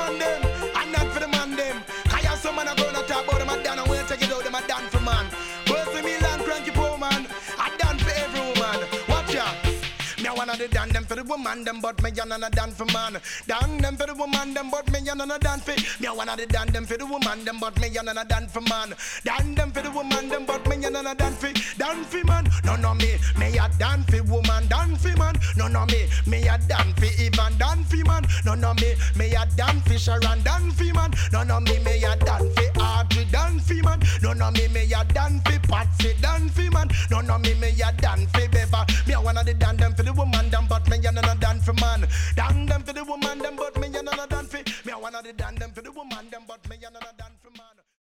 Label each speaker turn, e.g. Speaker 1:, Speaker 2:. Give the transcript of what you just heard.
Speaker 1: woman them, and not for the man them. I have some man a gonna talk about them a done, and when you take it out, them a done for man. But for me, land cranky poor man, I done for every woman. Watch ya. Me a wanna done them for the woman them, but me a none done for man. Done them for the woman them, but me a none done for. Me a wanna done them for the woman them, but me a none done for man. Done them for the woman them, but me a none done for. Done for man, no me. Me a done for woman, done for man. No me. Me a done for Ivan, done for man. No me. Me a done for Sharon, done for man. No me. Me a done for Audrey, done for man. No me. Me a done for Patsy, done for man. No me. Me a done for Beva. Me a wanna done them for the woman them, but me a none done for man. Done them for the woman them, but me a none done for. Me a wanna done them for the woman.